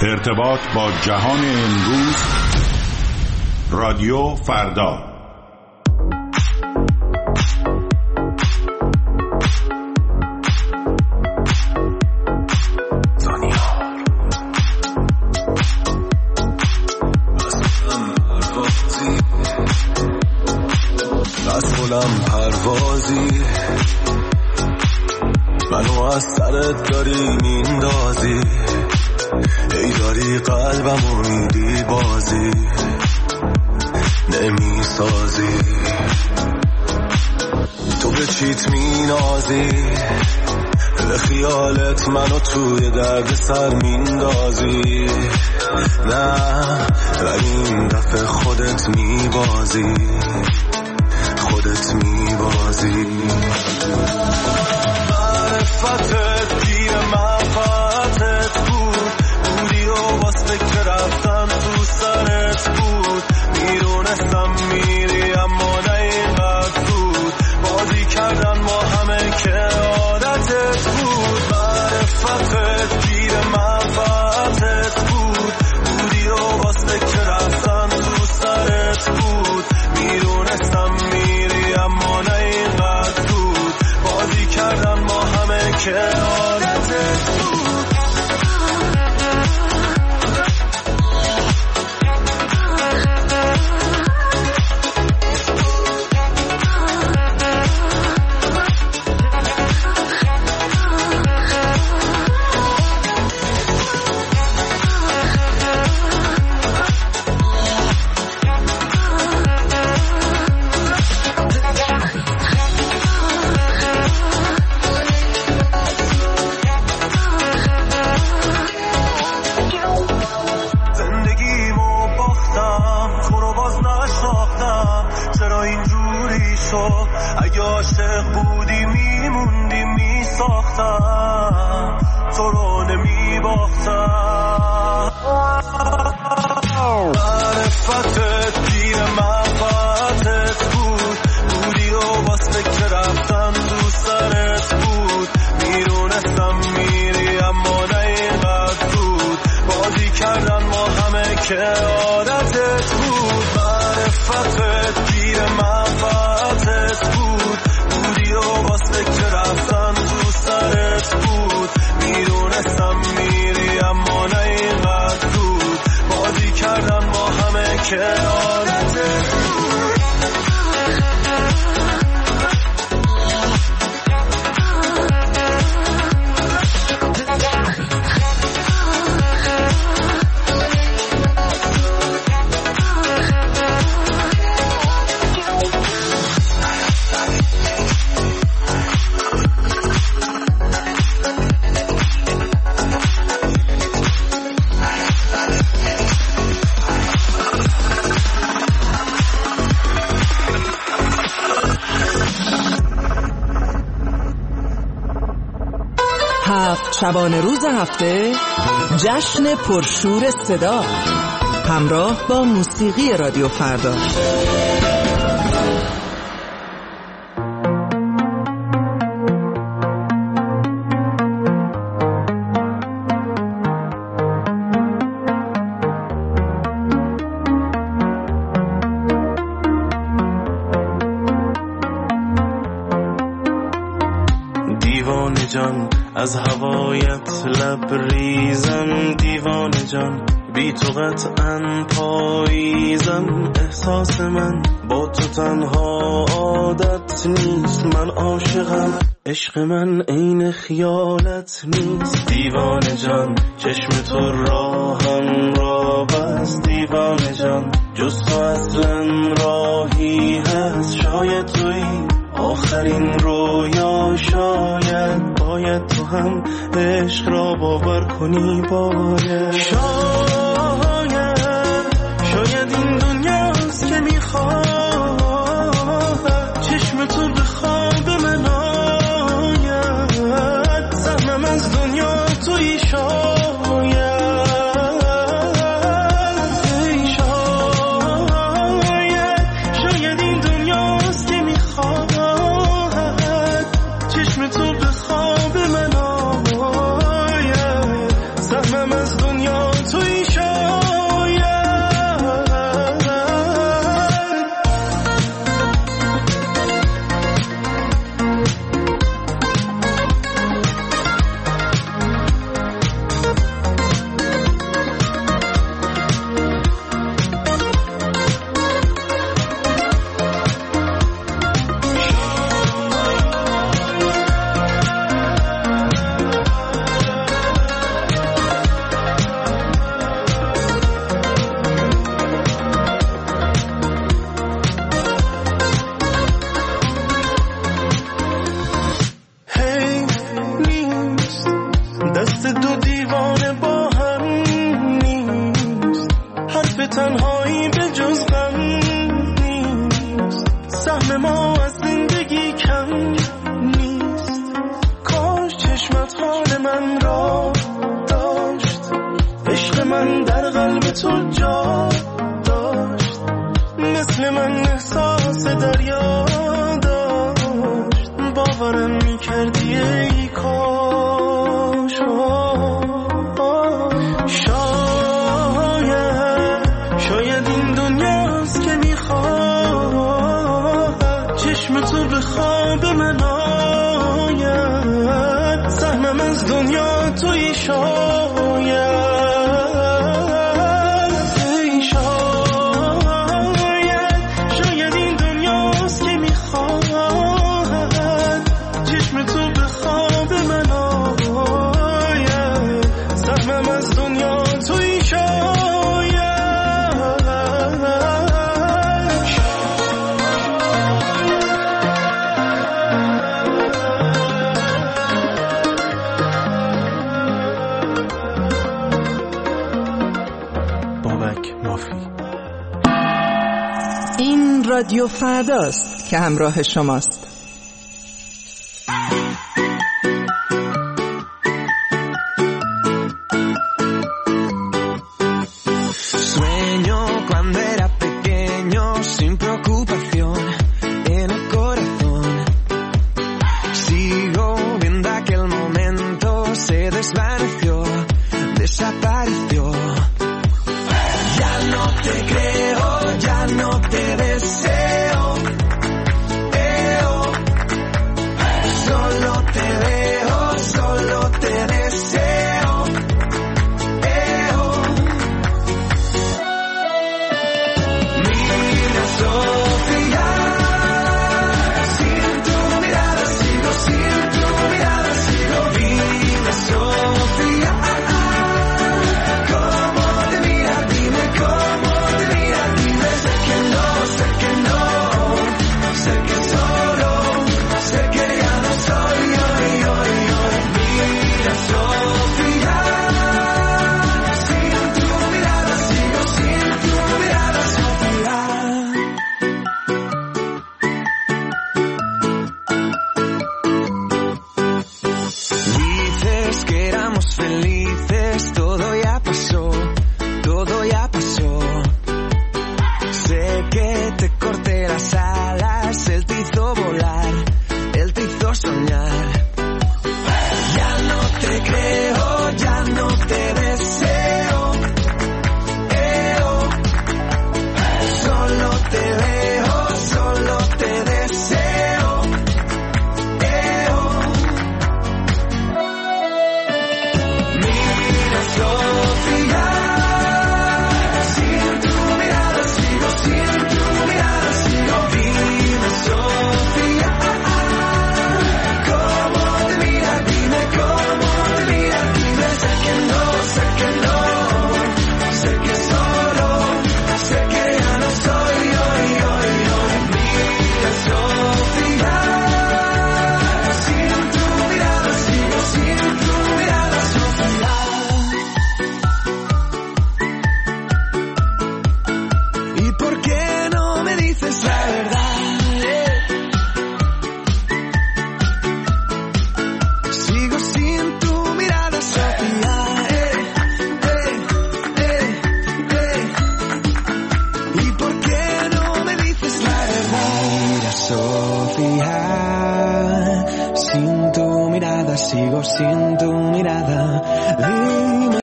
ارتباط با جهان امروز. رادیو فردا. مسئولم پروازی، منو از سرت داری میندازی، ای داری قلبمو میدی بازی نمیسازی، تو به چیت مینازی، به خیالت منو توی درد سر میندازی، نه ولی این دفعه خودت میبازی، خودت میبازی. معرفتت گیر منفعتت بود، بودی و واسه که رفتم تو سرت بود، میدونستم میری اما نه اینقدر بود، بازی کردن ما همه که عادتت بود. معرفتت گیر منفعتت بود، بودی و واسه که رفتم تو سرت بود، میدونستم میری اما نه اینقدر بود، بازی کردن ما همه که عادتت بود. اگه عاشق بودی میموندی میساختم، تو رو نمیباختم. معرفتت گیر منفعتت بود، بودی و واسه که رفتم تو سرت بود، میدونستم میری اما نه اینقدر بود، بازی کردن ما همه که عادتت بود. معرفتت گیر منفعتت بود، بودی و واسه که رفتن تو سرت بود، میدونستم میری اما نه اینقدر بود، بازی کردن ما همه که عادتت بود. شبانه روز هفته جشن پرشور صدا همراه با موسیقی رادیو فردا. دیوانه جان از هوایت لبریزم، دیوانه جان بی تو قطعاً پاییزم، احساس من با تو تنها عادت نیست، من عاشقم عشق من عین خیالت نیست. دیوانه جان چشم تو راهم را بست، دیوانه جان جز تو اصلا راهی هست، شاید توی آخرین رویا، شاید باید تو هم عشق را باور کنی، باید شاید این دنیاست که میخواد چشم تو به خواب من آید، سهمم از دنیا توی شاید این دنیاست که میخواد چشم تو به خواب من آید، سهمم از دنیا توی تو جا داشت، مثل من احساس دریا داشت، باورم میکردی ای کاش. شاید این دنیاست که میخواد چشم تو به خواب من آید، سهمم از دنیا توی شاید. شاید این دنیاست که میخواد چشم تو به خواب من آید، سهمم از دنیا توی شاید. این رادیو فرداست که همراه شماست. Sueño cuando era pequeño sin preocupación en el corazón. Sigo viendo aquel momento, se desvaneció, desapareció. Ya no te creo, ya no te deseo, solo te veo, solo te deseo, Mira Sofía, sin tu mirada sigo, sin tu mirada sigo. Dime Sofía, cómo te mira, dime cómo te mira, dime. Sé que no, sé que solo, sé que ya no soy hoy. Mira Sofía, sin tu mirada sigo, sin tu mirada Sofía. Dices que éramos felices, todo